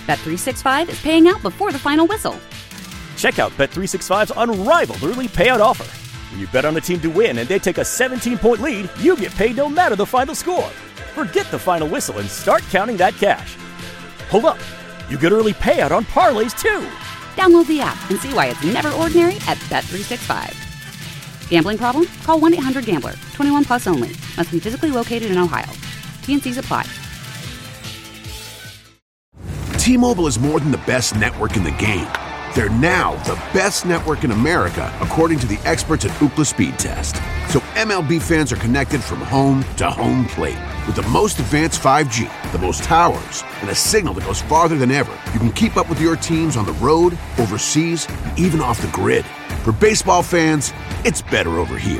Bet365 is paying out before the final whistle. Check out Bet365's unrivaled early payout offer. When you bet on a team to win and they take a 17-point lead, you get paid no matter the final score. Forget the final whistle and start counting that cash. Hold up. You get early payout on parlays, too. Download the app and see why it's never ordinary at Bet365. Gambling problem? Call 1-800-GAMBLER. 21 plus only. Must be physically located in Ohio. T&Cs apply. T-Mobile is more than the best network in the game. They're now the best network in America, according to the experts at Ookla Speed Test. So MLB fans are connected from home to home plate. With the most advanced 5G, the most towers, and a signal that goes farther than ever, you can keep up with your teams on the road, overseas, and even off the grid. For baseball fans, it's better over here.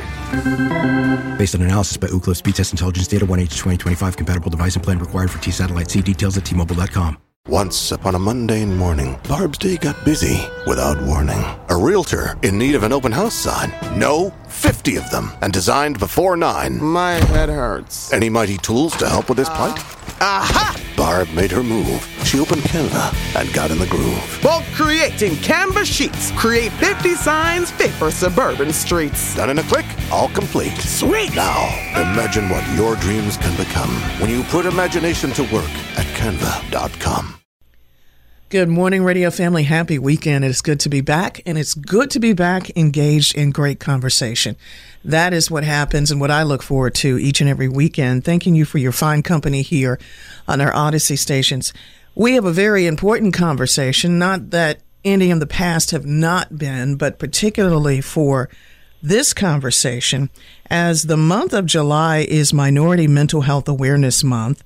Based on analysis by Ookla Speed Test Intelligence Data, 1H2025 compatible device and plan required for T-Satellite. See details at T-Mobile.com. Once upon a mundane morning, Barb's day got busy without warning. A realtor in need of an open house sign. No, 50 of them, and designed before 9. My head hurts. Any mighty tools to help with this plight? Aha! Barb made her move. She opened Canva and got in the groove. Bulk creating Canva sheets. Create 50 signs fit for suburban streets. Done in a click, all complete. Sweet! Now, imagine what your dreams can become when you put imagination to work at Canva.com. Good morning, radio family. Happy weekend. It's good to be back, and it's good to be back engaged in great conversation. That is what happens and what I look forward to each and every weekend. Thanking you for your fine company here on our Odyssey stations. We have a very important conversation, not that any in the past have not been, but particularly for this conversation, as the month of July is Minority Mental Health Awareness Month.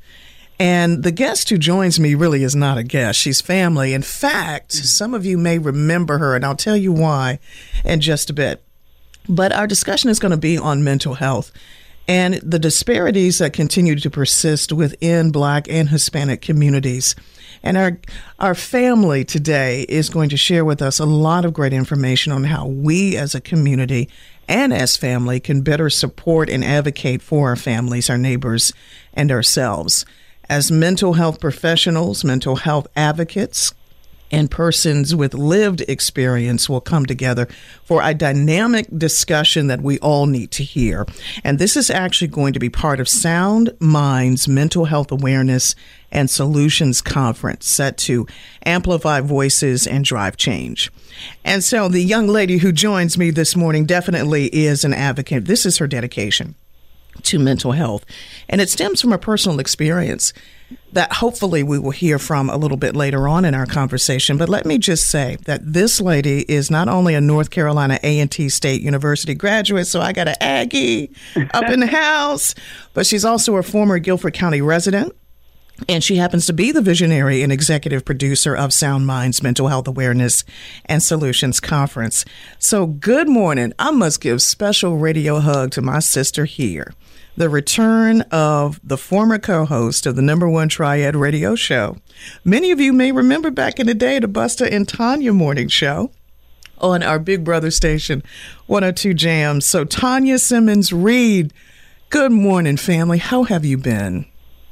And the guest who joins me really is not a guest. She's family. In fact, some of you may remember her, and I'll tell you why in just a bit. But our discussion is going to be on mental health and the disparities that continue to persist within Black and Hispanic communities. And our family today is going to share with us a lot of great information on how we as a community and as family can better support and advocate for our families, our neighbors, and ourselves. As mental health professionals, mental health advocates, and persons with lived experience will come together for a dynamic discussion that we all need to hear. And this is actually going to be part of Sound Minds Mental Health Awareness and Solutions Conference, set to amplify voices and drive change. And so the young lady who joins me this morning definitely is an advocate. This is her dedication to mental health. And it stems from a personal experience that hopefully we will hear from a little bit later on in our conversation. But let me just say that this lady is not only a North Carolina A&T State University graduate, so I got an Aggie up in the house, but she's also a former Guilford County resident. And she happens to be the visionary and executive producer of Sound Minds Mental Health Awareness and Solutions Conference. So good morning. I must give special radio hug to my sister here. The return of the former co-host of the #1 Triad radio show. Many of you may remember back in the day, the Busta and Tanya morning show on our Big Brother station, 102 Jams. So Tanya Simmons Reed, good morning, family. How have you been?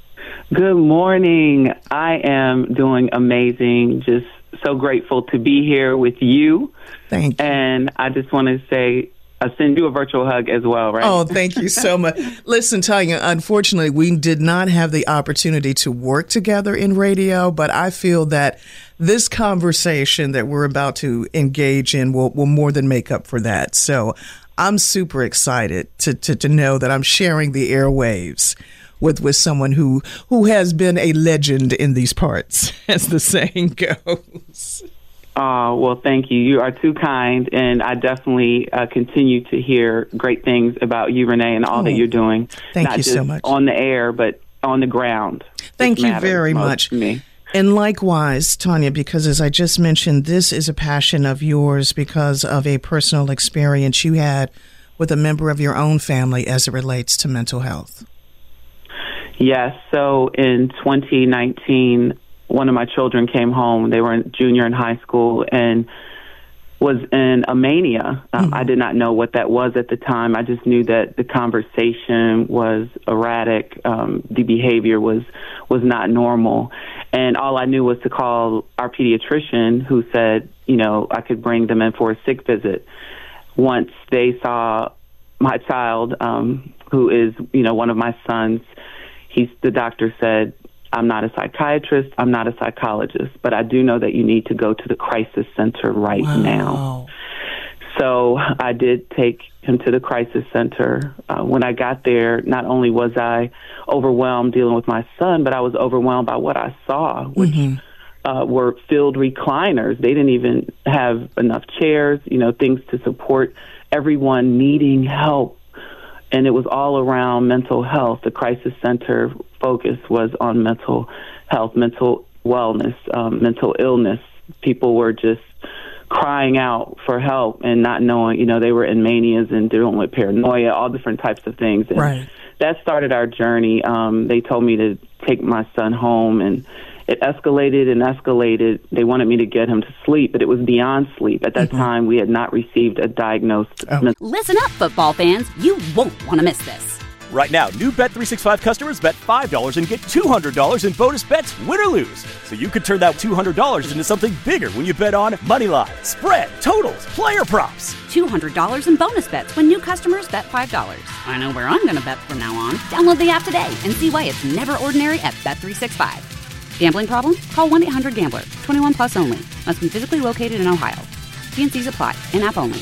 Good morning. I am doing amazing. Just so grateful to be here with you. Thank you. And I just want to say, I send you a virtual hug as well, right? Oh, thank you so much. Listen, Tanya, unfortunately, we did not have the opportunity to work together in radio, but I feel that this conversation that we're about to engage in will more than make up for that. So I'm super excited to know that I'm sharing the airwaves with someone who has been a legend in these parts, as the saying goes. Oh, well, thank you. You are too kind, and I definitely continue to hear great things about you, Renee, and all that you're doing. Thank you so much. Not just on the air, but on the ground. Thank you very much. To me. And likewise, Tanya, because as I just mentioned, this is a passion of yours because of a personal experience you had with a member of your own family as it relates to mental health. Yes. So in 2019, one of my children came home. They were in junior in high school, and was in a mania. I did not know what that was at the time. I just knew that the conversation was erratic. The behavior was not normal. And all I knew was to call our pediatrician, who said, I could bring them in for a sick visit. Once they saw my child, who is, one of my sons, the doctor said, I'm not a psychiatrist, I'm not a psychologist, but I do know that you need to go to the crisis center right now. So I did take him to the crisis center. When I got there, not only was I overwhelmed dealing with my son, but I was overwhelmed by what I saw, which were filled recliners. They didn't even have enough chairs, things to support everyone needing help. And it was all around mental health. The crisis center focus was on mental health, mental wellness, mental illness. People were just crying out for help and not knowing, they were in manias and dealing with paranoia, all different types of things. And that started our journey. They told me to take my son home, and it escalated and escalated. They wanted me to get him to sleep, but it was beyond sleep. At that time, we had not received a diagnosed. Listen up, football fans. You won't want to miss this. Right now, new Bet365 customers bet $5 and get $200 in bonus bets, win or lose. So you could turn that $200 into something bigger when you bet on moneyline, spread, totals, player props. $200 in bonus bets when new customers bet $5. I know where I'm going to bet from now on. Download the app today and see why it's never ordinary at Bet365. Gambling problem? Call 1-800-GAMBLER. 21 plus only. Must be physically located in Ohio. T&Cs apply. In-app only.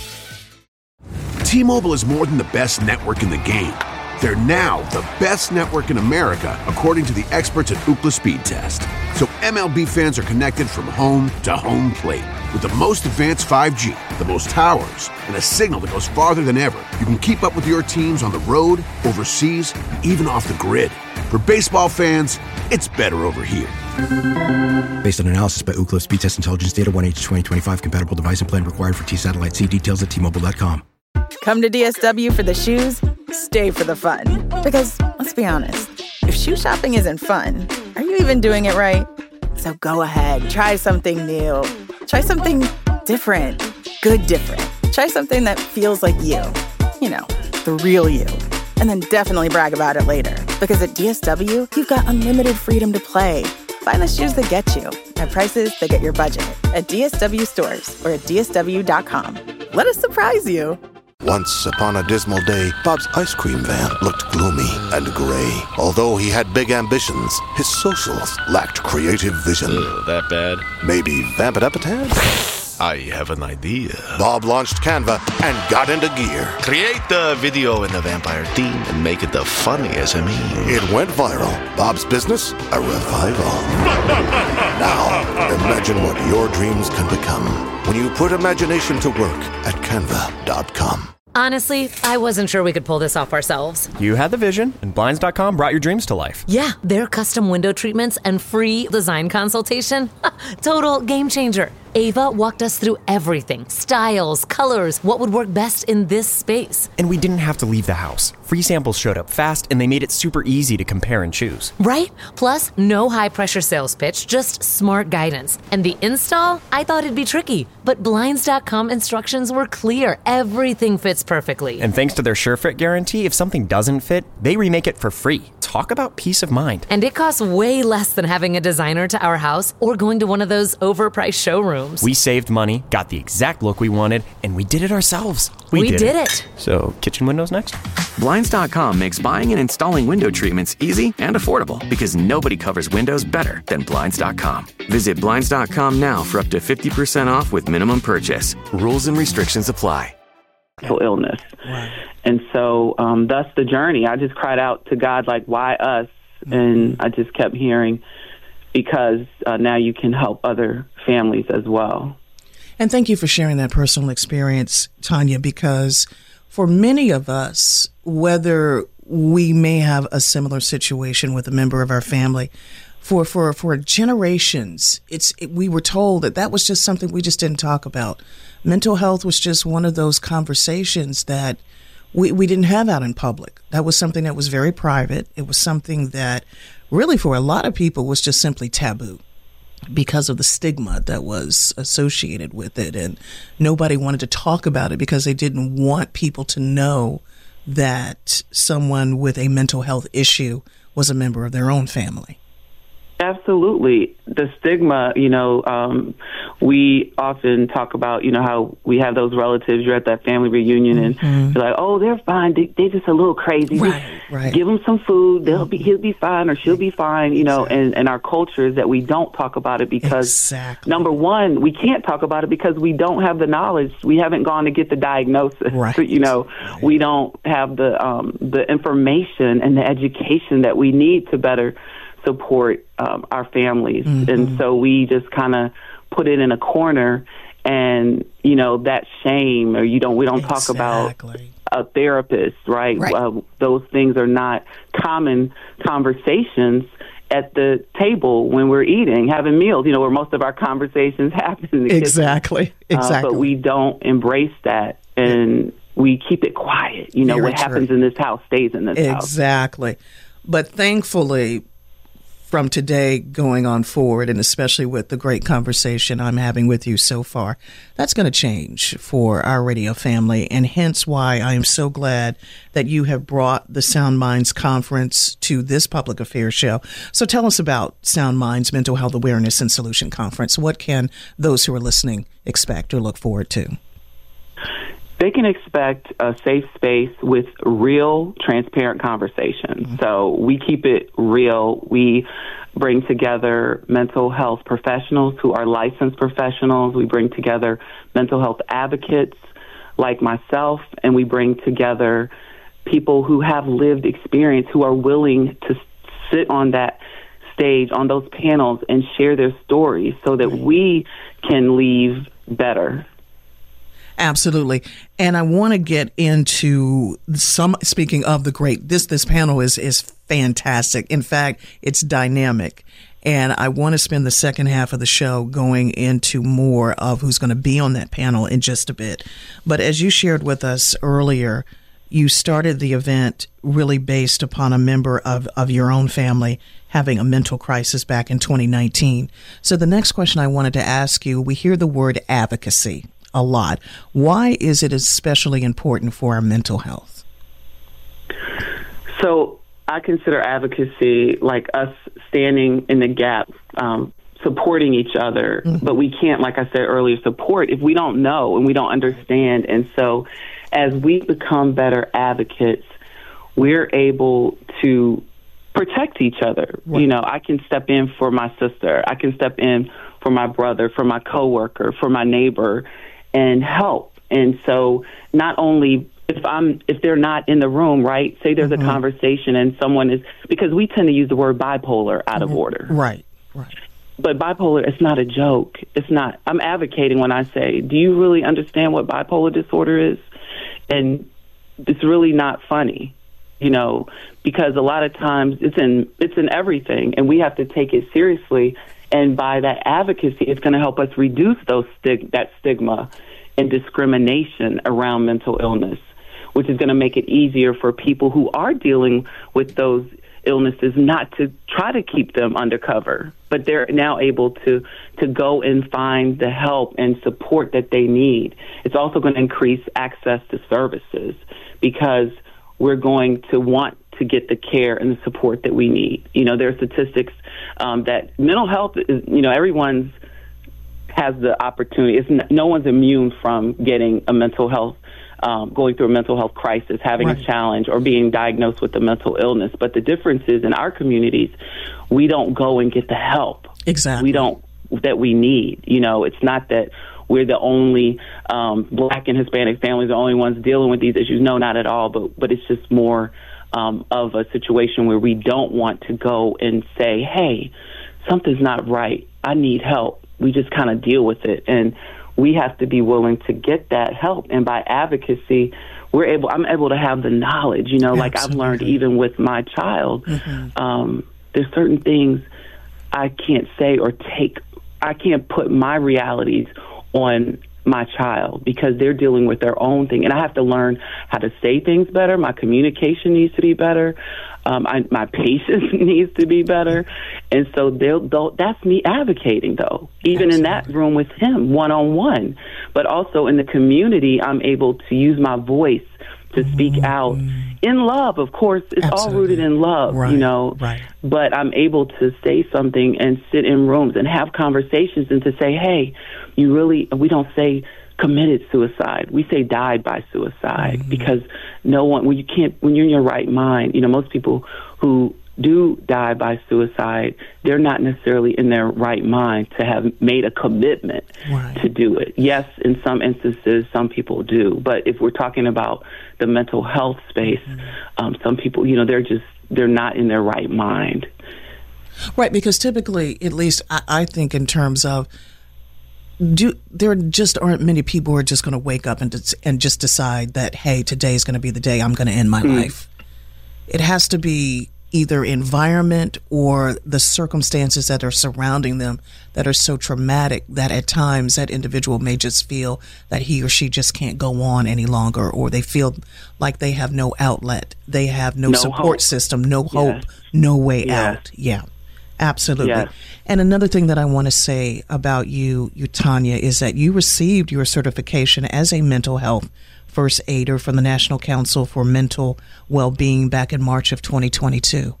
T-Mobile is more than the best network in the game. They're now the best network in America, according to the experts at Ookla Speed Test. So MLB fans are connected from home to home plate. With the most advanced 5G, the most towers, and a signal that goes farther than ever, you can keep up with your teams on the road, overseas, and even off the grid. For baseball fans, it's better over here. Based on analysis by Ookla Speed Test Intelligence Data, 1H2025 compatible device and plan required for T-Satellite. See details at T-Mobile.com. Come to DSW for the shoes, stay for the fun. Because, let's be honest, if shoe shopping isn't fun, are you even doing it right? So go ahead, try something new. Try something different. Good different. Try something that feels like you. The real you. And then definitely brag about it later. Because at DSW, you've got unlimited freedom to play. Find the shoes that get you at prices that get your budget at DSW stores or at DSW.com. Let us surprise you. Once upon a dismal day, Bob's ice cream van looked gloomy and gray. Although he had big ambitions, his socials lacked creative vision. That bad? Maybe vamp it up a tad? I have an idea. Bob launched Canva and got into gear. Create the video in the vampire theme and make it the funniest of me. It went viral. Bob's business, a revival. Now, imagine what your dreams can become when you put imagination to work at Canva.com. Honestly, I wasn't sure we could pull this off ourselves. You had the vision, and Blinds.com brought your dreams to life. Yeah, their custom window treatments and free design consultation. Total game changer. Ava walked us through everything. Styles, colors, what would work best in this space. And we didn't have to leave the house. Free samples showed up fast, and they made it super easy to compare and choose. Right? Plus, no high-pressure sales pitch, just smart guidance. And the install? I thought it'd be tricky. But Blinds.com instructions were clear. Everything fits perfectly. And thanks to their SureFit guarantee, if something doesn't fit, they remake it for free. Talk about peace of mind. And it costs way less than having a designer to our house or going to one of those overpriced showrooms. We saved money, got the exact look we wanted, and we did it ourselves. We did it. So, kitchen windows next? Blinds.com makes buying and installing window treatments easy and affordable because nobody covers windows better than Blinds.com. Visit Blinds.com now for up to 50% off with minimum purchase. Rules and restrictions apply. Illness. And so thus the journey. I just cried out to God, like, why us? And I just kept hearing, because now you can help other families as well. And thank you for sharing that personal experience, Tanya, because for many of us, whether we may have a similar situation with a member of our family, for generations, we were told that was just something we just didn't talk about. Mental health was just one of those conversations that we didn't have out in public. That was something that was very private. It was something that really for a lot of people was just simply taboo. because of the stigma that was associated with it. And nobody wanted to talk about it because they didn't want people to know that someone with a mental health issue was a member of their own family. Absolutely. The stigma, we often talk about, how we have those relatives, you're at that family reunion and you're like, oh, they're fine. They just a little crazy. Right. Give them some food. He'll be fine or she'll be fine, and our culture is that we don't talk about it because, number one, we can't talk about it because we don't have the knowledge. We haven't gone to get the diagnosis. Right. We don't have the information and the education that we need to better support our families. And so we just kind of put it in a corner, and that shame, or we don't talk about a therapist, right? Those things are not common conversations at the table when we're eating, having meals, where most of our conversations happen in the kitchen. But we don't embrace that, and we keep it quiet. What happens in this house stays in this house. Exactly. But thankfully, from today going on forward, and especially with the great conversation I'm having with you so far, that's going to change for our radio family, and hence why I am so glad that you have brought the Sound Minds Conference to this public affairs show. So tell us about Sound Minds Mental Health Awareness and Solution Conference. What can those who are listening expect or look forward to? They can expect a safe space with real, transparent conversations. So we keep it real. We bring together mental health professionals who are licensed professionals. We bring together mental health advocates like myself, and we bring together people who have lived experience, who are willing to sit on that stage, on those panels, and share their stories so that we can leave better. Absolutely. And I want to get into speaking of the great, this panel is fantastic. In fact, it's dynamic. And I want to spend the second half of the show going into more of who's going to be on that panel in just a bit. But as you shared with us earlier, you started the event really based upon a member of your own family having a mental crisis back in 2019. So the next question I wanted to ask you, we hear the word advocacy a lot. Why is it especially important for our mental health? So I consider advocacy like us standing in the gap, supporting each other, but we can't, like I said earlier, support if we don't know and we don't understand. And so as we become better advocates, we're able to protect each other. Right. I can step in for my sister. I can step in for my brother, for my coworker, for my neighbor, and help. And so not only if they're not in the room, right, say there's a conversation and someone is, because we tend to use the word bipolar out of order. Right. But bipolar, it's not a joke. It's not. I'm advocating when I say, do you really understand what bipolar disorder is? And it's really not funny, because a lot of times it's in everything, and we have to take it seriously. And by that advocacy, it's going to help us reduce that stigma and discrimination around mental illness, which is going to make it easier for people who are dealing with those illnesses not to try to keep them undercover, but they're now able to go and find the help and support that they need. It's also going to increase access to services because we're going to want to get the care and the support that we need. There are statistics that mental health is, everyone's has the opportunity. No one's immune from getting a mental health, going through a mental health crisis, having a challenge, or being diagnosed with a mental illness. But the difference is in our communities, we don't go and get the help. Exactly. That we need. It's not that we're the only Black and Hispanic families, the only ones dealing with these issues. No, not at all. But it's just more of a situation where we don't want to go and say, hey, something's not right. I need help. We just kind of deal with it. And we have to be willing to get that help. And by advocacy, I'm able to have the knowledge, like I've learned even with my child. There's certain things I can't say or take. I can't put my realities on my child because they're dealing with their own thing. And I have to learn how to say things better. My communication needs to be better. My patience needs to be better. And so that's me advocating, though, even in that room with him, one-on-one. But also in the community, I'm able to use my voice to speak out in love. Of course, it's all rooted in love, you know. Right. But I'm able to say something and sit in rooms and have conversations and to say, hey, we don't say committed suicide. We say died by suicide because when you're in your right mind, you know, most people who do die by suicide, they're not necessarily in their right mind to have made a commitment to do it. Yes, in some instances, some people do. But if we're talking about the mental health space, some people, you know, they're not in their right mind. Right, because typically, at least I think in terms of, there just aren't many people who are just going to wake up and just decide that, hey, today's going to be the day I'm going to end my life. It has to be either environment or the circumstances that are surrounding them that are so traumatic that at times that individual may just feel that he or she just can't go on any longer, or they feel like they have no outlet, they have no support system, no hope, no way out. Yeah. Absolutely. Yes. And another thing that I want to say about you, Tanya, is that you received your certification as a mental health first aider from the National Council for Mental Well-Being back in March of 2022.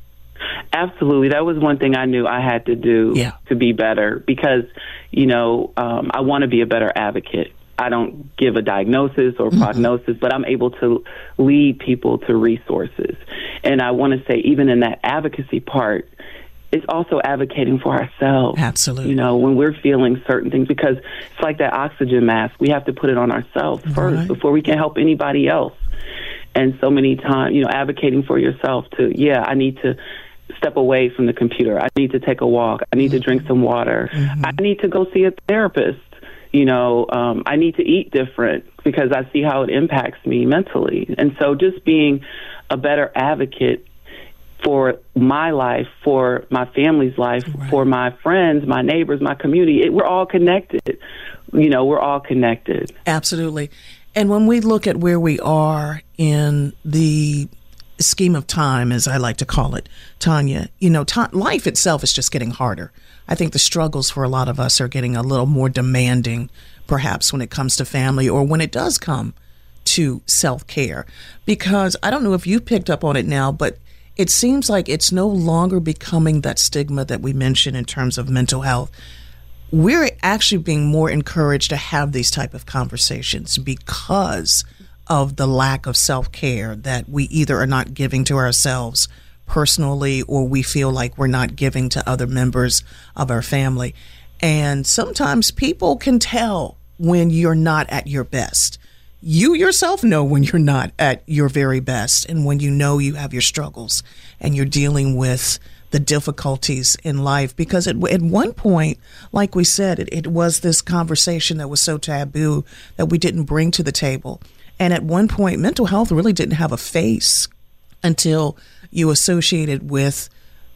Absolutely. That was one thing I knew I had to do to be better because, you know, I want to be a better advocate. I don't give a diagnosis or prognosis, but I'm able to lead people to resources. And I want to say even in that advocacy part, it's also advocating for ourselves. Absolutely. You know, when we're feeling certain things, because it's like that oxygen mask. We have to put it on ourselves first before we can help anybody else. And so many times, you know, advocating for yourself I need to step away from the computer. I need to take a walk. I need to drink some water. I need to go see a therapist. You know, I need to eat different because I see how it impacts me mentally. And so just being a better advocate for my life, for my family's life, for my friends, my neighbors, my community. We're all connected. You know, we're all connected. Absolutely. And when we look at where we are in the scheme of time, as I like to call it, Tanya, you know, life itself is just getting harder. I think the struggles for a lot of us are getting a little more demanding, perhaps when it comes to family or when it does come to self-care. Because I don't know if you picked up on it now, but it seems like it's no longer becoming that stigma that we mentioned in terms of mental health. We're actually being more encouraged to have these type of conversations because of the lack of self-care that we either are not giving to ourselves personally or we feel like we're not giving to other members of our family. And sometimes people can tell when you're not at your best. You yourself know when you're not at your very best and when you know you have your struggles and you're dealing with the difficulties in life. Because at one point, like we said, it was this conversation that was so taboo that we didn't bring to the table. And at one point, mental health really didn't have a face until you associated with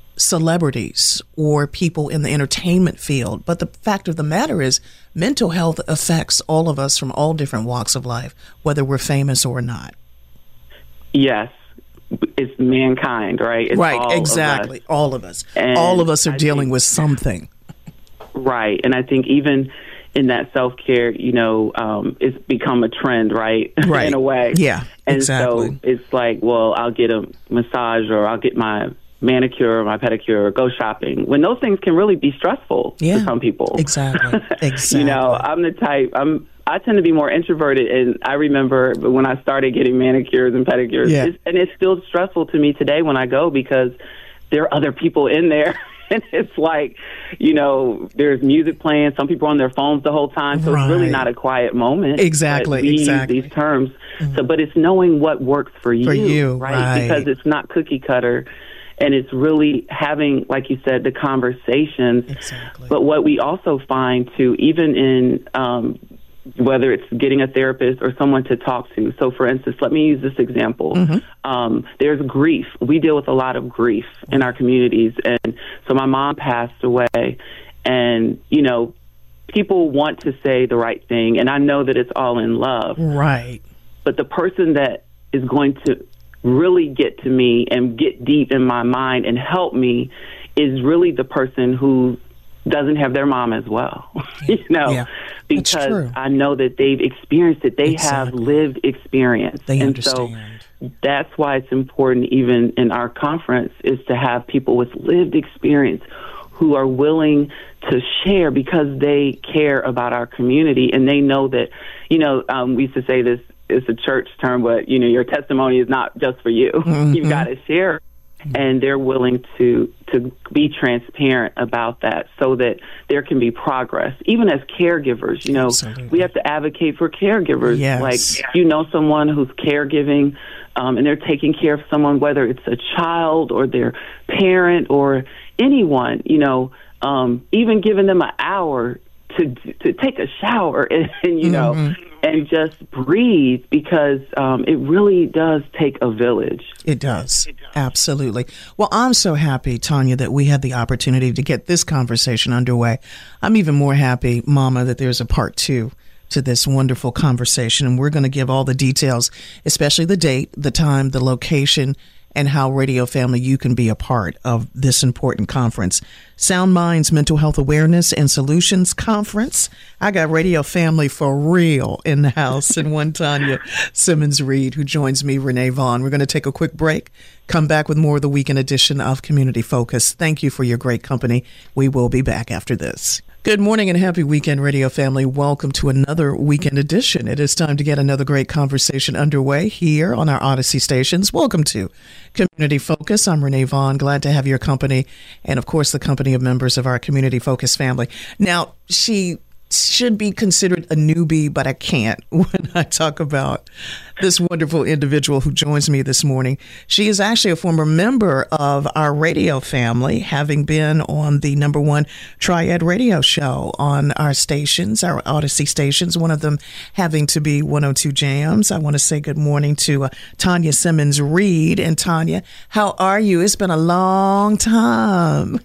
celebrities or people in the entertainment field. But the fact of the matter is mental health affects all of us from all different walks of life, whether we're famous or not. Yes. It's mankind, right? It's right, exactly. All of us. All of us are dealing with something. Right. And I think even in that self-care, you know, it's become a trend, right? Right. In a way. Yeah, and exactly. So it's like, well, I'll get a massage or I'll get my manicure or my pedicure or go shopping, when those things can really be stressful for some people. Exactly. You know, I'm the type, I tend to be more introverted, and I remember when I started getting manicures and pedicures, and it's still stressful to me today when I go because there are other people in there. And it's like, you know, there's music playing. Some people are on their phones the whole time. So it's really not a quiet moment. Exactly. We use these terms. So, but it's knowing what works for you, right? Because it's not cookie cutter. And it's really having, like you said, the conversations. Exactly. But what we also find, too, even in whether it's getting a therapist or someone to talk to. So, for instance, let me use this example. There's grief. We deal with a lot of grief in our communities. And so my mom passed away. And, you know, people want to say the right thing. And I know that it's all in love. Right. But the person that is going to really get to me and get deep in my mind and help me is really the person who doesn't have their mom as well, because I know that they've experienced it. They have lived experience. They understand. So that's why it's important, even in our conference, is to have people with lived experience who are willing to share because they care about our community and they know that, we used to say this, it's a church term, but, your testimony is not just for you. Mm-hmm. You've got to share. And they're willing to be transparent about that so that there can be progress. Even as caregivers, we have to advocate for caregivers. Yes. Like, someone who's caregiving and they're taking care of someone, whether it's a child or their parent or anyone, even giving them an hour to take a shower and and just breathe, because it really does take a village. It does. Absolutely. Well, I'm so happy, Tanya, that we had the opportunity to get this conversation underway. I'm even more happy, Mama, that there's a part 2 to this wonderful conversation. And we're going to give all the details, especially the date, the time, the location, and how Radio Family, you can be a part of this important conference. Sound Minds Mental Health Awareness and Solutions Conference. I got Radio Family for real in the house, and one Tanya Simmons-Reed, who joins me, Renee Vaughn. We're going to take a quick break, come back with more of the weekend edition of Community Focus. Thank you for your great company. We will be back after this. Good morning and happy weekend, Radio Family. Welcome to another weekend edition. It is time to get another great conversation underway here on our Odyssey stations. Welcome to Community Focus. I'm Renee Vaughn. Glad to have your company and, of course, the company of members of our Community Focus family. Now, she should be considered a newbie, but I can't when I talk about this wonderful individual who joins me this morning. She is actually a former member of our radio family, having been on the #1 Triad radio show on our stations, our Odyssey stations, one of them having to be 102 Jams. I want to say good morning to Tanya Simmons-Reed. And Tanya, how are you? It's been a long time.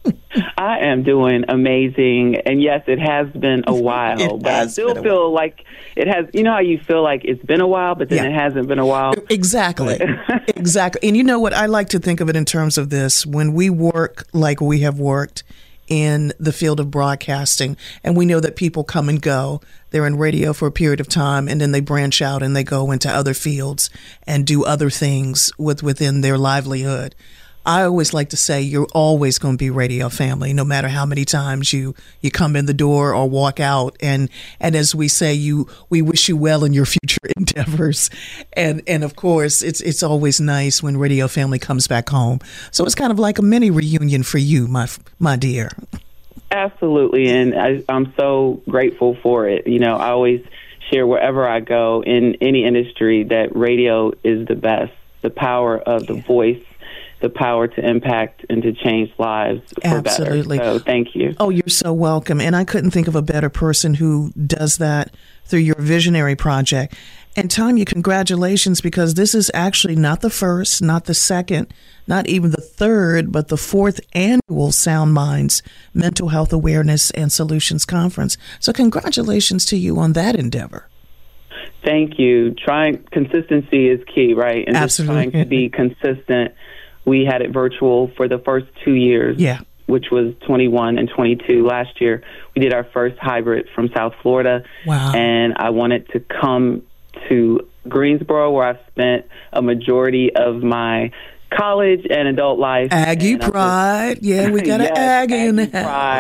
I am doing amazing. And yes, it has been a while, but I still feel like it has, how you feel like it's been a while, but then it hasn't been a while. Exactly. Exactly. And you know what? I like to think of it in terms of this. When we work like we have worked in the field of broadcasting, and we know that people come and go, they're in radio for a period of time, and then they branch out and they go into other fields and do other things within their livelihood. I always like to say you're always going to be Radio Family, no matter how many times you come in the door or walk out. And as we say, we wish you well in your future endeavors. And of course, it's always nice when Radio Family comes back home. So it's kind of like a mini reunion for you, my dear. Absolutely. And I'm so grateful for it. I always share wherever I go in any industry that radio is the best, the power of the voice, the power to impact and to change lives for Absolutely. Better. So thank you. Oh, you're so welcome. And I couldn't think of a better person who does that through your visionary project. And Tanya, congratulations, because this is actually not the first, not the second, not even the third, but the 4th annual Sound Minds Mental Health Awareness and Solutions Conference. So congratulations to you on that endeavor. Thank you. Consistency is key, right? And Absolutely. Just trying to be consistent. We had it virtual for the first 2 years, which was 21 and 22. Last year, we did our first hybrid from South Florida. Wow. And I wanted to come to Greensboro, where I've spent a majority of my college and adult life. Aggie pride. Yeah, we got an Aggie in the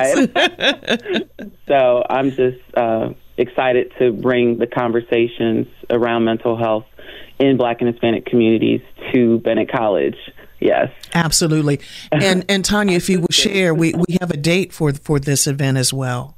house. So I'm just excited to bring the conversations around mental health in Black and Hispanic communities to Bennett College. Yes. Absolutely. And Tanya, if you will share, we have a date for this event as well.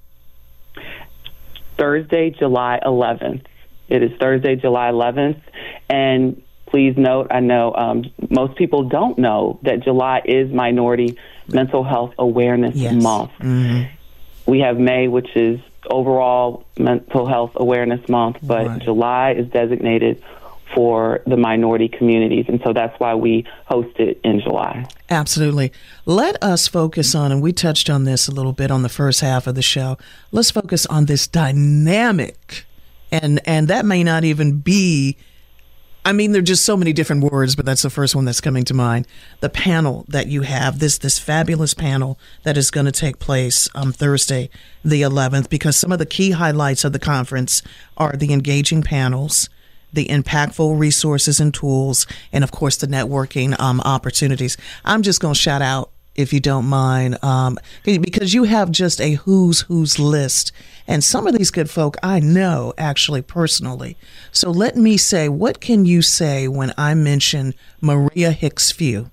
Thursday, July 11th. It is Thursday, July 11th. And please note, I know most people don't know that July is Minority Mental Health Awareness Month. Mm-hmm. We have May, which is overall Mental Health Awareness Month, but July is designated for the minority communities. And so that's why we host it in July. Absolutely. Let us focus on, and we touched on this a little bit on the first half of the show, let's focus on this dynamic, and that may not even be I mean, there are just so many different words, but that's the first one that's coming to mind. The panel that you have, this fabulous panel that is going to take place on Thursday, the 11th, because some of the key highlights of the conference are the engaging panels, the impactful resources and tools, and of course the networking opportunities. I'm just going to shout out, if you don't mind, because you have just a who's list. And some of these good folk I know actually personally. So let me say, what can you say when I mention Maria Hicks Few?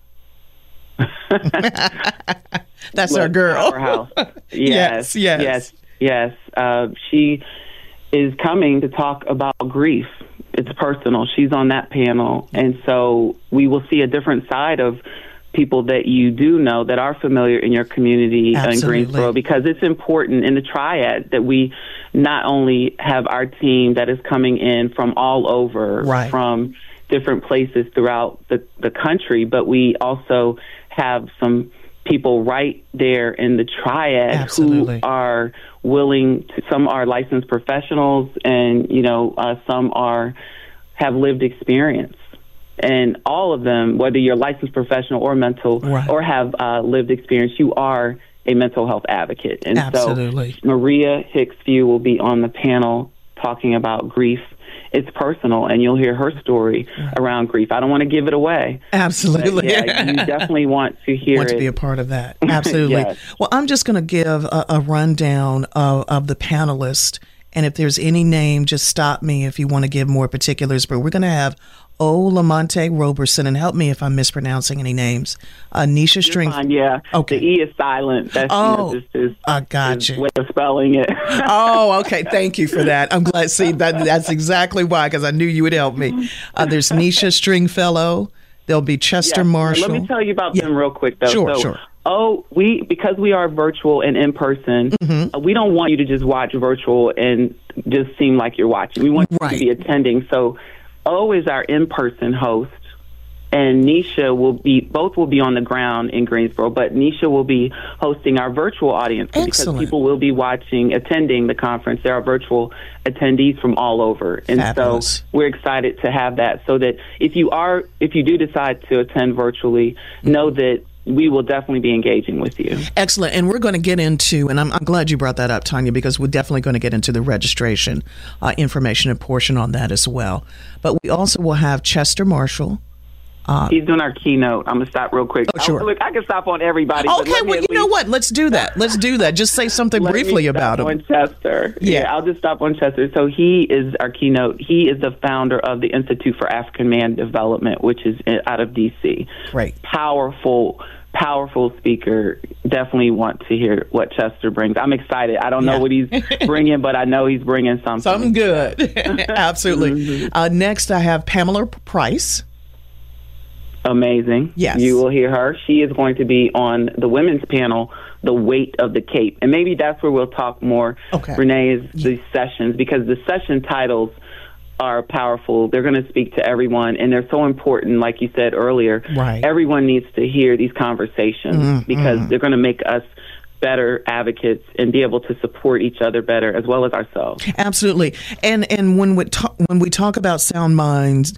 That's our girl. Powerhouse. Yes. She is coming to talk about grief. It's personal. She's on that panel. And so we will see a different side of people that you do know that are familiar in your community in Greensboro, because it's important in the triad that we not only have our team that is coming in from all over, from different places throughout the country, but we also have some people right there in the triad who are willing to, some are licensed professionals, and some have lived experience. And all of them, whether you're a licensed professional or mental or have lived experience, you are a mental health advocate. And so Maria Hicks Few will be on the panel talking about grief. It's personal, and you'll hear her story around grief. I don't want to give it away. Absolutely. Yeah, you definitely want to hear want to be a part of that. Absolutely. Yes. Well, I'm just going to give a rundown of the panelists. And if there's any name, just stop me if you want to give more particulars. But we're going to have Lamonte Roberson, and help me if I'm mispronouncing any names. Nisha Stringfellow. Yeah. Okay. The E is silent. That's I got you. Way of spelling it. Okay. Thank you for that. I'm glad. See, that's exactly why, because I knew you would help me. There's Nisha Stringfellow. There'll be Chester Marshall. Let me tell you about them real quick, though. Sure. Because we are virtual and in person, we don't want you to just watch virtual and just seem like you're watching. We want you to be attending. So is our in-person host, and Nisha both will be on the ground in Greensboro, but Nisha will be hosting our virtual audience because people will be attending the conference. There are virtual attendees from all over. And so we're excited to have that, so that if you do decide to attend virtually, know that we will definitely be engaging with you. Excellent. And we're going to get into, and I'm glad you brought that up, Tanya, because we're definitely going to get into the registration information and portion on that as well. But we also will have Chester Marshall. He's doing our keynote. I'm going to stop real quick. Look, I can stop on everybody. Okay, well, you know what? Let's do that. Just say something briefly about him. On Chester. Yeah, I'll just stop on Chester. So he is our keynote. He is the founder of the Institute for African Man Development, which is out of D.C. Great. Powerful speaker. Definitely want to hear what Chester brings. I'm excited. I don't know what he's bringing, but I know he's bringing something. Something good. Absolutely. Next, I have Pamela Price. Amazing. Yes. You will hear her. She is going to be on the women's panel, The Weight of the Cape. And maybe that's where we'll talk more, Renee, is the sessions, because the session titles are powerful. They're going to speak to everyone, and they're so important, like you said earlier. Right. Everyone needs to hear these conversations because they're going to make us better advocates and be able to support each other better, as well as ourselves. Absolutely. And when we talk about sound minds,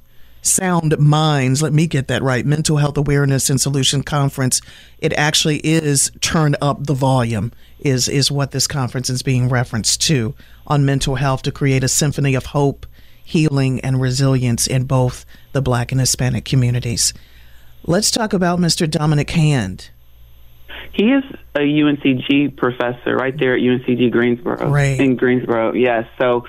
let me get that right, Mental Health Awareness and Solution Conference, it actually is turn up the volume is what this conference is being referenced to, on mental health, to create a symphony of hope, healing, and resilience in both the Black and Hispanic communities. Let's talk about Mr. Dominic Hand. He is a UNCG professor right there at UNCG Greensboro. Right. In Greensboro, yes. So,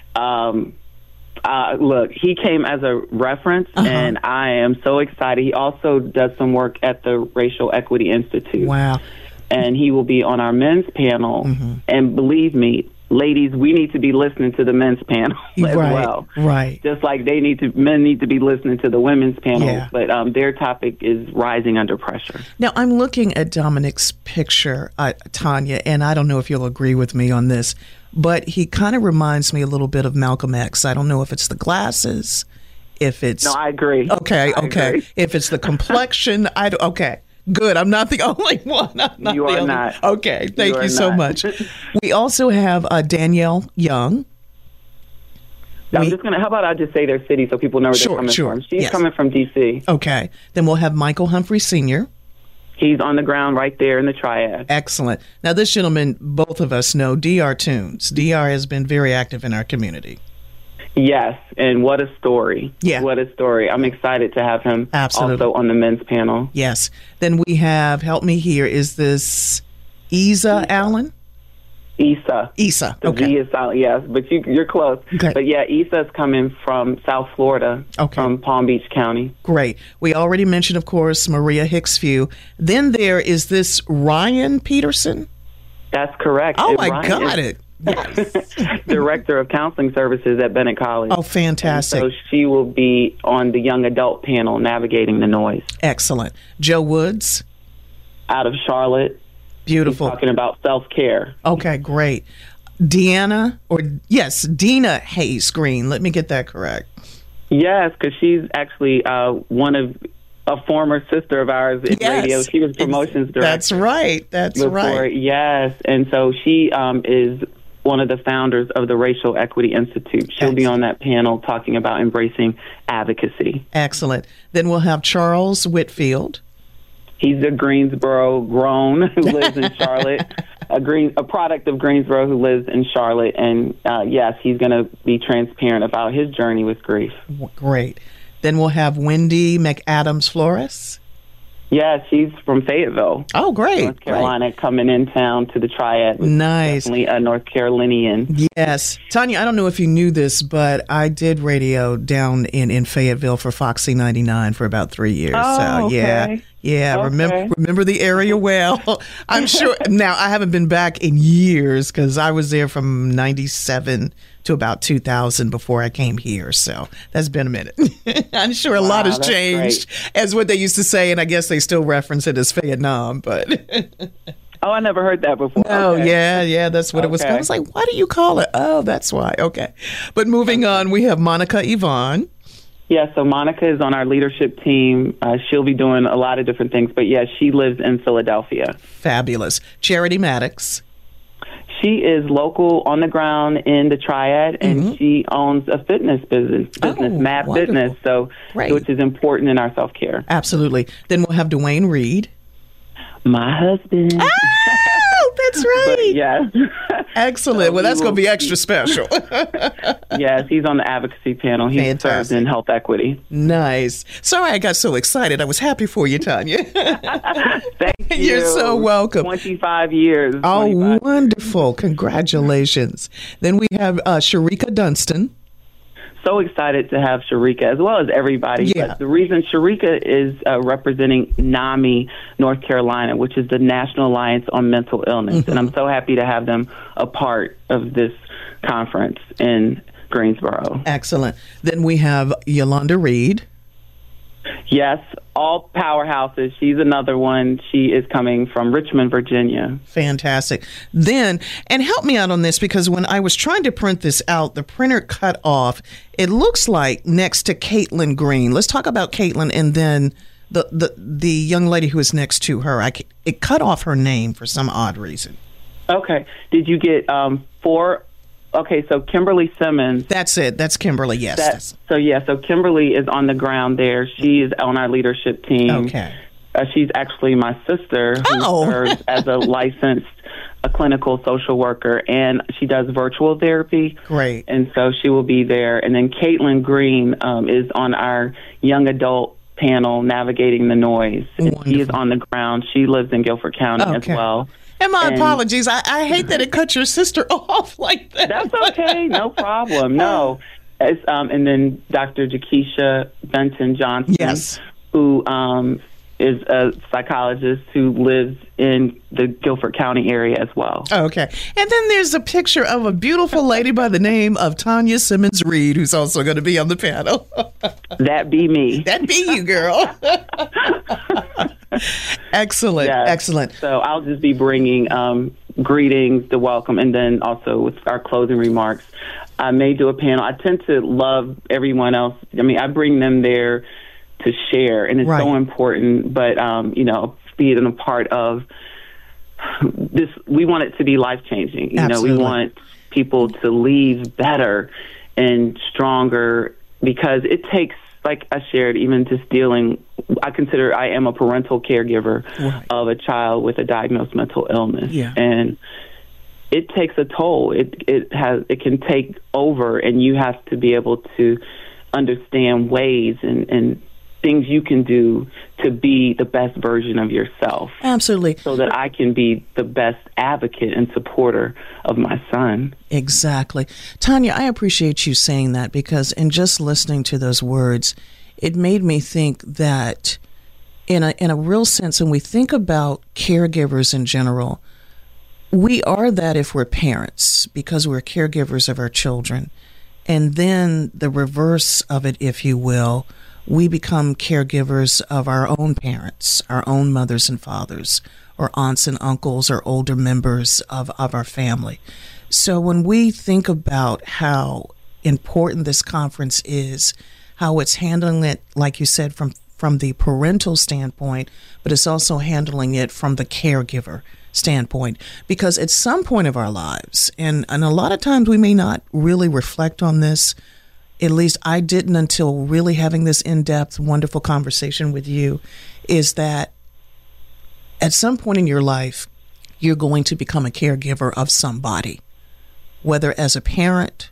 look, he came as a reference, and I am so excited. He also does some work at the Racial Equity Institute. Wow. And he will be on our men's panel. And believe me, ladies, we need to be listening to the men's panel as well. Right. Just like men need to be listening to the women's panel. Yeah. But their topic is rising under pressure. Now, I'm looking at Dominic's picture, Tanya, and I don't know if you'll agree with me on this, but he kind of reminds me a little bit of Malcolm X. I don't know if it's the glasses, if it's... No, I agree. Okay. Agree. If it's the complexion, okay. Good. I'm not the only one. You are not. Okay. Thank you so much. We also have Danielle Young. I'm just going to, how about I just say their city so people know where they're coming from? She's coming from D.C. Okay. Then we'll have Michael Humphrey Sr. He's on the ground right there in the Triad. Excellent. Now, this gentleman, both of us know DR Tunes. DR has been very active in our community. Yes, and what a story. Yeah. What a story. I'm excited to have him also on the men's panel. Yes. Then we have, help me here, is this Isa Allen? Isa. Okay. The Z is silent, yes, but you're close. Okay. But yeah, Isa's coming from South Florida, from Palm Beach County. Great. We already mentioned, of course, Maria Hicks-Few. Then there is this Ryan Peterson. That's correct. Oh, and I got it. Director of Counseling Services at Bennett College. Oh, fantastic. And so she will be on the young adult panel, Navigating the Noise. Excellent. Joe Woods. Out of Charlotte. Beautiful. He's talking about self-care. Okay, great. Dina Hayes Green. Let me get that correct. Yes, because she's actually one of a former sister of ours in radio. She was promotions director. That's right. Right. Yes, and so she is one of the founders of the Racial Equity Institute. She'll be on that panel talking about embracing advocacy. Excellent. Then we'll have Charles Whitfield. He's a Greensboro grown who lives in Charlotte, a product of Greensboro who lives in Charlotte. And yes, he's going to be transparent about his journey with grief. Great. Then we'll have Wendy McAdams Flores. Yeah, she's from Fayetteville. Oh, great. North Carolina, coming in town to the Triad. Nice. Definitely a North Carolinian. Yes. Tanya, I don't know if you knew this, but I did radio down in Fayetteville for Foxy 99 for about 3 years. Oh, so, okay. Yeah, remember the area well. I'm sure. Now, I haven't been back in years because I was there from 97 to about 2000 before I came here. So that's been a minute. I'm sure a lot has changed, as what they used to say, and I guess they still reference it as Vietnam. But oh, I never heard that before. Oh, yeah, that's what it was called. I was like, why do you call it? Oh, that's why. Okay. But moving on, we have Monica Yvonne. Yeah, so Monica is on our leadership team. She'll be doing a lot of different things, but yeah, she lives in Philadelphia. Fabulous. Charity Maddox. She is local on the ground in the Triad, and she owns a fitness business, Map Fitness, which is important in our self-care. Absolutely. Then we'll have Dwayne Reed. My husband. Oh, that's right. But, yes. Excellent. Well, that's going to be extra special. Yes, he's on the advocacy panel. He serves in health equity. Nice. Sorry I got so excited. I was happy for you, Tanya. Thank you. You're so welcome. 25 years. Oh, wonderful. Congratulations. Then we have Sharika Dunstan. So excited to have Sharika, as well as everybody. Yeah. But the reason Sharika is representing NAMI, North Carolina, which is the National Alliance on Mental Illness. And I'm so happy to have them a part of this conference in Greensboro. Excellent. Then we have Yolanda Reed. Yes, all powerhouses. She's another one. She is coming from Richmond, Virginia. Fantastic. Then, and help me out on this, because when I was trying to print this out, the printer cut off. It looks like next to Caitlin Green. Let's talk about Caitlin and then the young lady who is next to her. It cut off her name for some odd reason. Okay. Did you get 4? Okay, so Kimberly Simmons. That's it. That's Kimberly, yes. So Kimberly is on the ground there. She is on our leadership team. Okay. She's actually my sister who serves as a licensed clinical social worker, and she does virtual therapy. Great. And so she will be there. And then Caitlin Green is on our young adult panel, Navigating the Noise. And she is on the ground. She lives in Guilford County as well. And my apologies. I hate that it cut your sister off like that. That's okay. No problem. No. And then Dr. Jakeisha Benton Johnson, who is a psychologist who lives in the Guilford County area as well. Okay. And then there's a picture of a beautiful lady by the name of Tanya Simmons Reed, who's also going to be on the panel. That be me. That be you, girl. Excellent. Yes. Excellent. So I'll just be bringing greetings, the welcome, and then also with our closing remarks. I may do a panel. I tend to love everyone else. I mean, I bring them there to share, and it's so important. But, being a part of this, we want it to be life-changing. You know, we want people to leave better and stronger, because it takes, like I shared, even just dealing, I am a parental caregiver of a child with a diagnosed mental illness. And it takes a toll. It can take over, and you have to be able to understand ways and things you can do to be the best version of yourself. Absolutely. So that I can be the best advocate and supporter of my son. Exactly. Tanya, I appreciate you saying that, because in just listening to those words, it made me think that in a real sense, when we think about caregivers in general, we are that if we're parents, because we're caregivers of our children. And then the reverse of it, if you will, we become caregivers of our own parents, our own mothers and fathers, or aunts and uncles, or older members of our family. So when we think about how important this conference is, how it's handling it, like you said, from the parental standpoint, but it's also handling it from the caregiver standpoint, because at some point of our lives, and a lot of times we may not really reflect on this, at least I didn't until really having this in-depth, wonderful conversation with you, is that at some point in your life, you're going to become a caregiver of somebody, whether as a parent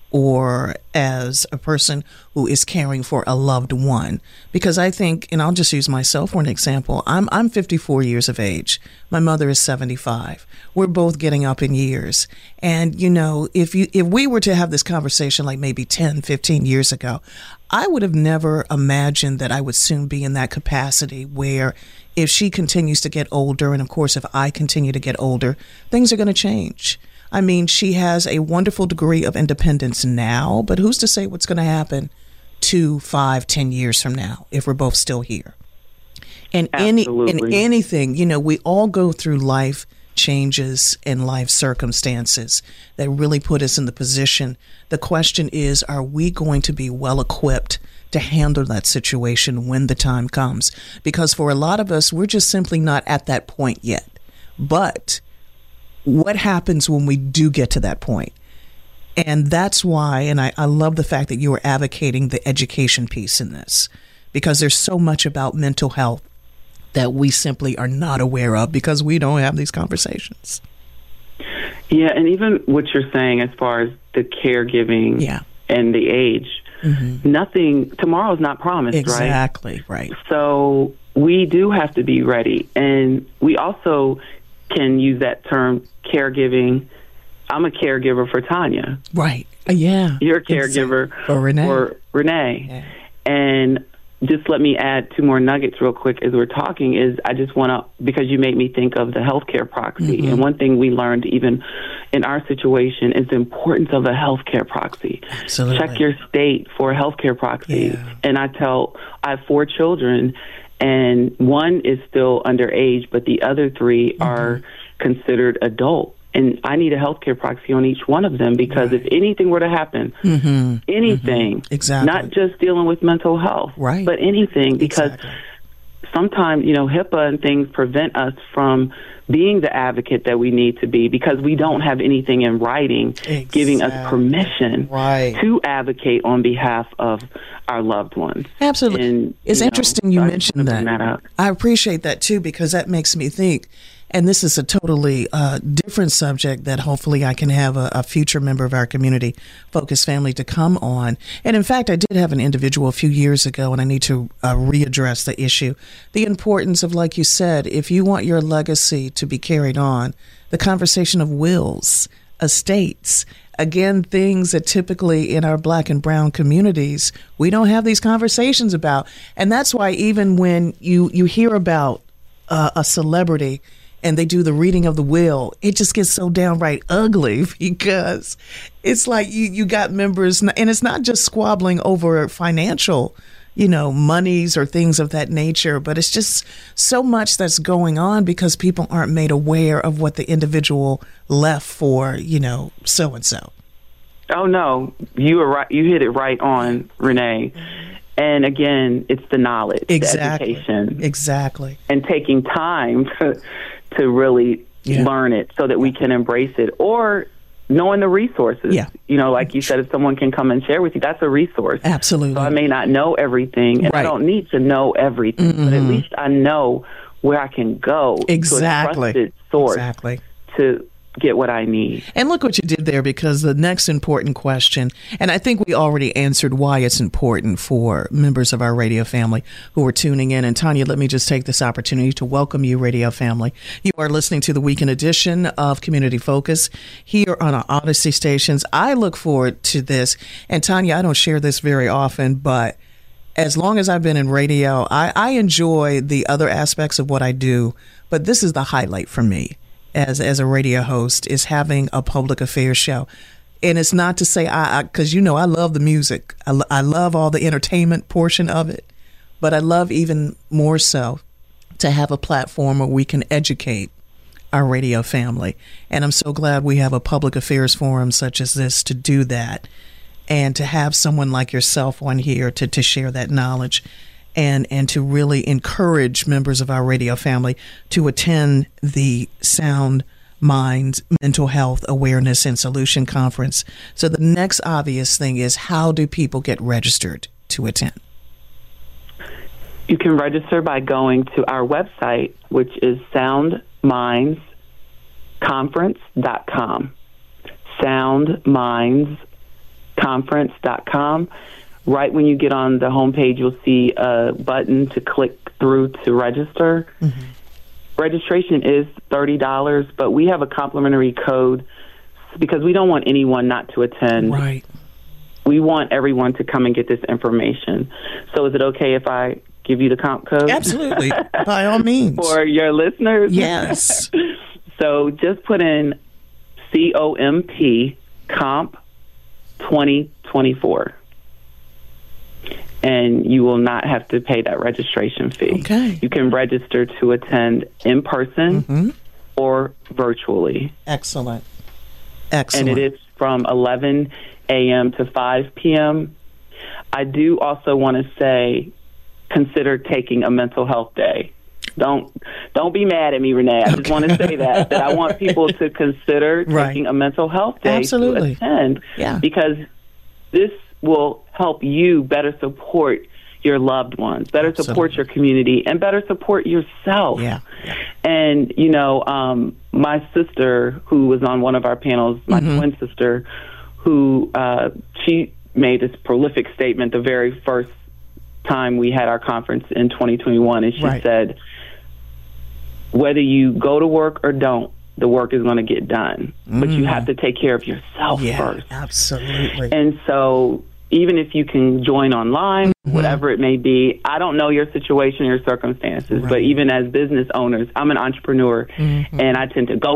or as a person who is caring for a loved one. Because I think, and I'll just use myself for an example, I'm 54 years of age. My mother is 75. We're both getting up in years. And, you know, if we were to have this conversation like maybe 10, 15 years ago, I would have never imagined that I would soon be in that capacity where if she continues to get older, and of course, if I continue to get older, things are going to change. I mean, she has a wonderful degree of independence now, but who's to say what's going to happen 2, 5, 10 years from now if we're both still here? And anything, you know, we all go through life changes and life circumstances that really put us in the position. The question is, are we going to be well equipped to handle that situation when the time comes? Because for a lot of us, we're just simply not at that point yet. But what happens when we do get to that point? And that's why, and I love the fact that you are advocating the education piece in this, because there's so much about mental health that we simply are not aware of because we don't have these conversations. Yeah, and even what you're saying as far as the caregiving and the age, nothing, tomorrow's not promised, Exactly, right. So we do have to be ready. And we also can use that term, caregiving. I'm a caregiver for Tanya. Right. Yeah. You're a caregiver for Renee. Yeah. And just let me add 2 more nuggets real quick as we're talking is I just want to, because you made me think of the healthcare proxy. And one thing we learned even in our situation is the importance of a healthcare proxy. Absolutely. Check your state for a healthcare proxy. Yeah. And I have 4 children, and 1 is still underage, but the other 3 are considered adult. And I need a healthcare proxy on each one of them because if anything were to happen, anything, not just dealing with mental health, but anything, because sometimes, you know, HIPAA and things prevent us from being the advocate that we need to be because we don't have anything in writing giving us permission to advocate on behalf of our loved ones. Absolutely. And, it's interesting you mentioned that. I appreciate that, too, because that makes me think, and this is a totally different subject that hopefully I can have a future member of our community focused family to come on. And in fact, I did have an individual a few years ago, and I need to readdress the issue. The importance of, like you said, if you want your legacy to be carried on, the conversation of wills, estates, again, things that typically in our Black and brown communities, we don't have these conversations about. And that's why even when you hear about a celebrity and they do the reading of the will, it just gets so downright ugly because it's like you got members, and it's not just squabbling over financial, you know, monies or things of that nature, but it's just so much that's going on because people aren't made aware of what the individual left for, you know, so-and-so. Oh, no, you were right. You hit it right on, Renee. And again, it's the knowledge, the education. Exactly. And taking time to really learn it so that we can embrace it, or knowing the resources. Yeah. You know, like you said, if someone can come and share with you, that's a resource. Absolutely. So I may not know everything, and I don't need to know everything, but at least I know where I can go to a trusted source to get what I need. And look what you did there, because the next important question, and I think we already answered why it's important for members of our radio family who are tuning in. And Tanya, let me just take this opportunity to welcome you, radio family. You are listening to the weekend edition of Community Focus here on our Odyssey stations. I look forward to this. And Tanya, I don't share this very often, but as long as I've been in radio, I enjoy the other aspects of what I do, but this is the highlight for me as a radio host, is having a public affairs show. And it's not to say because, you know, I love the music. I love all the entertainment portion of it, but I love even more so to have a platform where we can educate our radio family. And I'm so glad we have a public affairs forum such as this to do that, and to have someone like yourself on here to share that knowledge and to really encourage members of our radio family to attend the Sound Minds Mental Health Awareness and Solution Conference. So the next obvious thing is, how do people get registered to attend? You can register by going to our website, which is soundmindsconference.com. soundmindsconference.com. Right when you get on the homepage, you'll see a button to click through to register. Registration is $30, but we have a complimentary code because we don't want anyone not to attend. Right. We want everyone to come and get this information. So is it okay if I give you the comp code? Absolutely. By all means. For your listeners? Yes. So just put in COMP 2024. And you will not have to pay that registration fee. Okay. You can register to attend in person or virtually. Excellent. And it is from 11 a.m. to 5 p.m. I do also want to say, consider taking a mental health day. Don't be mad at me, Renee. I just want to say that I want people to consider taking a mental health day to attend, because this will help you better support your loved ones, better support your community, and better support yourself. And, you know, my sister, who was on one of our panels, my twin sister, who she made this prolific statement the very first time we had our conference in 2021, and she said, whether you go to work or don't, the work is going to get done. But you have to take care of yourself first. Absolutely. And so even if you can join online, whatever it may be, I don't know your situation, your circumstances, but even as business owners, I'm an entrepreneur, and I tend to go.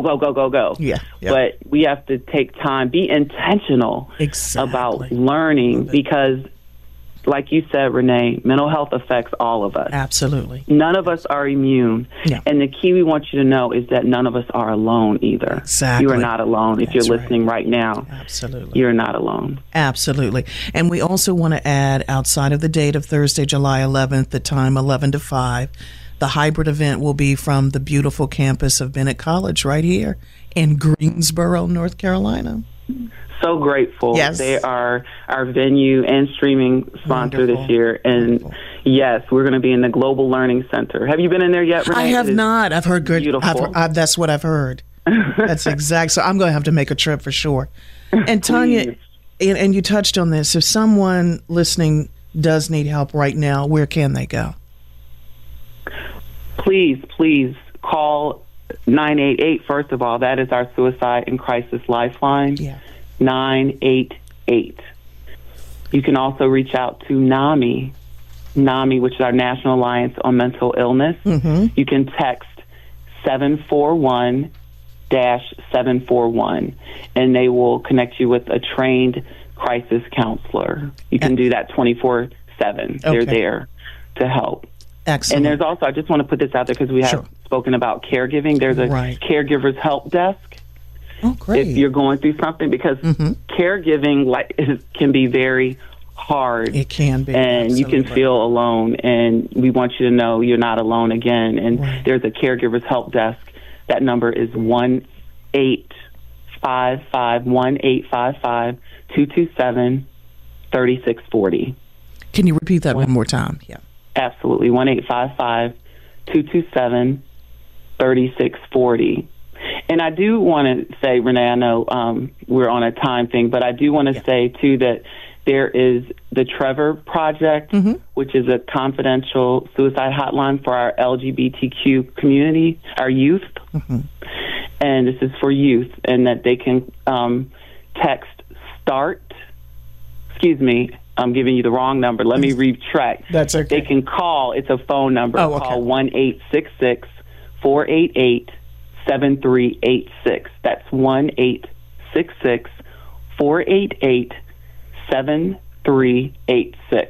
But we have to take time, be intentional about learning, because like you said, Renee, mental health affects all of us. Absolutely. None of us are immune. And the key we want you to know is that none of us are alone either. Exactly. You are not alone. If you're listening right now, absolutely, you're not alone. Absolutely. And we also want to add, outside of the date of Thursday, July 11th, the time 11 to 5, the hybrid event will be from the beautiful campus of Bennett College right here in Greensboro, North Carolina. So grateful. Yes. They are our venue and streaming sponsor this year. And yes, we're going to be in the Global Learning Center. Have you been in there yet, Renee? I have not. I've heard good. Beautiful. That's what I've heard. That's exact. So I'm going to have to make a trip for sure. And Tanya, and you touched on this. If someone listening does need help right now, where can they go? Please call 988. First of all, that is our suicide and crisis lifeline. 988. You can also reach out to NAMI, which is our National Alliance on Mental Illness. You can text 741-741, and they will connect you with a trained crisis counselor. You can do that 24/7. They're there to help. Excellent. And there's also, I just want to put this out there because we have spoken about caregiving. There's a caregiver's help desk. Oh, great. If you're going through something, because caregiving can be very hard. It can be. And you can feel alone, and we want you to know you're not alone again. And there's a caregiver's help desk. That number is 1-8 1-855-227-3640. Can you repeat that one more time? Yeah. Absolutely. 1-855-227-3640. And I do want to say, Renee, I know we're on a time thing, but I do want to say, too, that there is the Trevor Project, which is a confidential suicide hotline for our LGBTQ community, our youth. And this is for youth, and that they can text START. Excuse me, I'm giving you the wrong number. Let me retract. That's okay. They can call. It's a phone number. Oh, okay. Call 1-866-488-7386. That's 1-866-488-7386.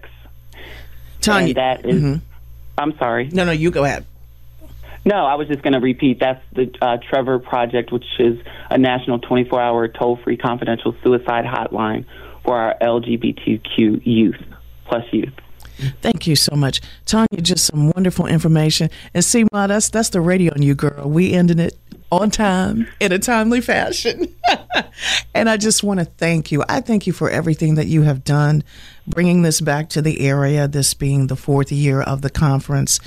Tanya. And that is, I'm sorry. No, you go ahead. No, I was just going to repeat. That's the Trevor Project, which is a national 24-hour toll-free confidential suicide hotline for our LGBTQ youth, plus youth. Thank you so much, Tanya. Just some wonderful information. And see, Ma, that's the radio on you, girl. We ended it on time in a timely fashion. And I just want to thank you. I thank you for everything that you have done, bringing this back to the area, this being the 4th year of the conference.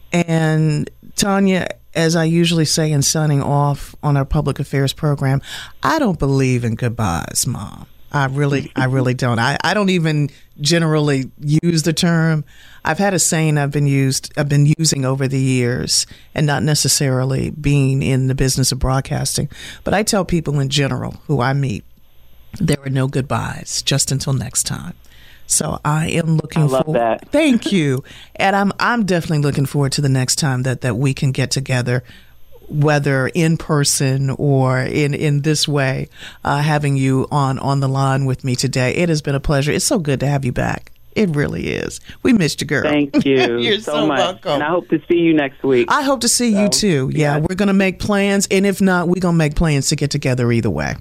And Tanya, as I usually say in signing off on our public affairs program, I don't believe in goodbyes, Mom. I really don't. I don't even generally use the term. I've had a saying I've been using over the years, and not necessarily being in the business of broadcasting. But I tell people in general who I meet, there are no goodbyes, just until next time. So I am looking forward. I love that. Thank you. And I'm definitely looking forward to the next time that we can get together, whether in person or in this way, having you on the line with me today. It has been a pleasure. It's so good to have you back. It really is. We missed you, girl. Thank you. You're so much. welcome. And I hope to see you next week. I hope to see you too. Yeah, we're going to make plans. And if not, we're going to make plans to get together either way.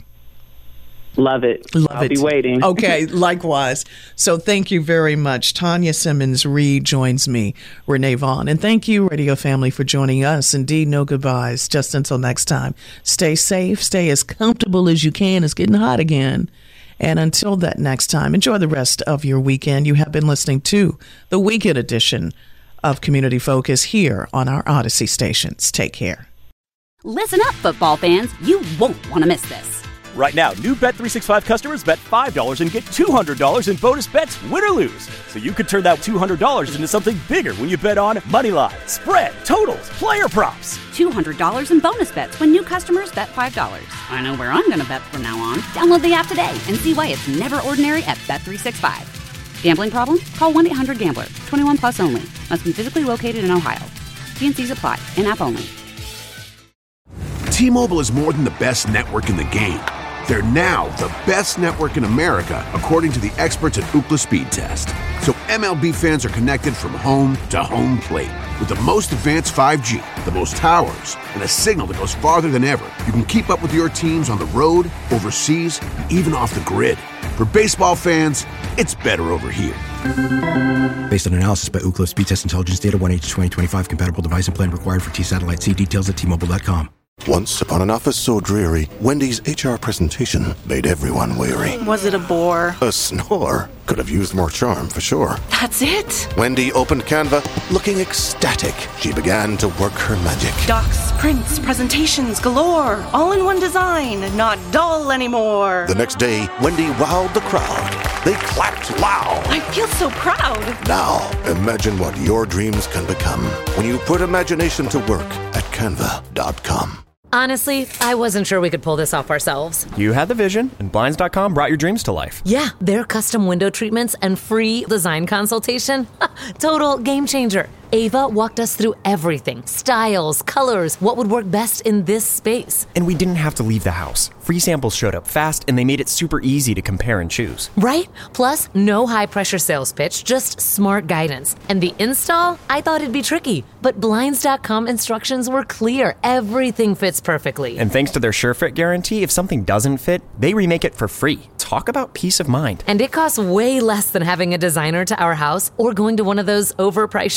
Love it. I'll be waiting. Okay, likewise. So thank you very much. Tanya Simmons-Reed joins me, Renee Vaughn. And thank you, radio family, for joining us. Indeed, no goodbyes. Just until next time. Stay safe. Stay as comfortable as you can. It's getting hot again. And until that next time, enjoy the rest of your weekend. You have been listening to the weekend edition of Community Focus here on our Odyssey stations. Take care. Listen up, football fans. You won't want to miss this. Right now, new Bet365 customers bet $5 and get $200 in bonus bets, win or lose. So you could turn that $200 into something bigger when you bet on moneyline, spread, totals, player props. $200 in bonus bets when new customers bet $5. I know where I'm going to bet from now on. Download the app today and see why it's never ordinary at Bet365. Gambling problem? Call 1-800-GAMBLER. 21 plus only. Must be physically located in Ohio. T&Cs apply. In-app only. T-Mobile is more than the best network in the game. They're now the best network in America, according to the experts at Ookla Speed Test. So MLB fans are connected from home to home plate. With the most advanced 5G, the most towers, and a signal that goes farther than ever, you can keep up with your teams on the road, overseas, and even off the grid. For baseball fans, it's better over here. Based on analysis by Ookla Speed Test Intelligence Data, 1H2025 compatible device and plan required for T-Satellite. See details at T-Mobile.com. Once upon an office so dreary, Wendy's HR presentation made everyone weary. Was it a bore? A snore. Could have used more charm, for sure. That's it? Wendy opened Canva, looking ecstatic. She began to work her magic. Docs, prints, presentations galore. All in one design, not dull anymore. The next day, Wendy wowed the crowd. They clapped loud. I feel so proud. Now, imagine what your dreams can become when you put imagination to work at Canva.com. Honestly, I wasn't sure we could pull this off ourselves. You had the vision, and Blinds.com brought your dreams to life. Yeah, their custom window treatments and free design consultation. Total game changer. Ava walked us through everything. Styles, colors, what would work best in this space. And we didn't have to leave the house. Free samples showed up fast, and they made it super easy to compare and choose. Right? Plus, no high-pressure sales pitch, just smart guidance. And the install? I thought it'd be tricky. But Blinds.com instructions were clear. Everything fits perfectly. And thanks to their SureFit guarantee, if something doesn't fit, they remake it for free. Talk about peace of mind. And it costs way less than having a designer to our house or going to one of those overpriced showrooms.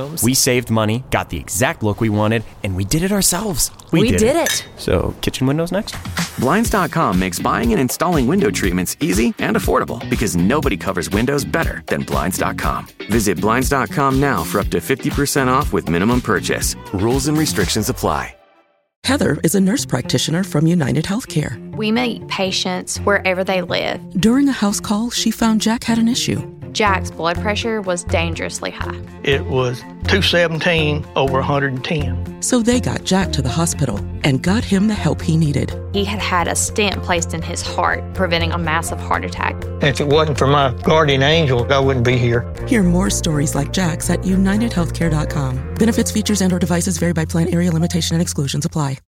rooms. We saved money, got the exact look we wanted, and we did it ourselves. We did it. So, kitchen windows next? Blinds.com makes buying and installing window treatments easy and affordable because nobody covers windows better than Blinds.com. Visit Blinds.com now for up to 50% off with minimum purchase. Rules and restrictions apply. Heather is a nurse practitioner from United Healthcare. We meet patients wherever they live. During a house call, she found Jack had an issue. Jack's blood pressure was dangerously high. It was 217 over 110. So they got Jack to the hospital and got him the help he needed. He had had a stent placed in his heart, preventing a massive heart attack. If it wasn't for my guardian angel, I wouldn't be here. Hear more stories like Jack's at UnitedHealthcare.com. Benefits, features, and/or devices vary by plan, area, limitation, and exclusions apply.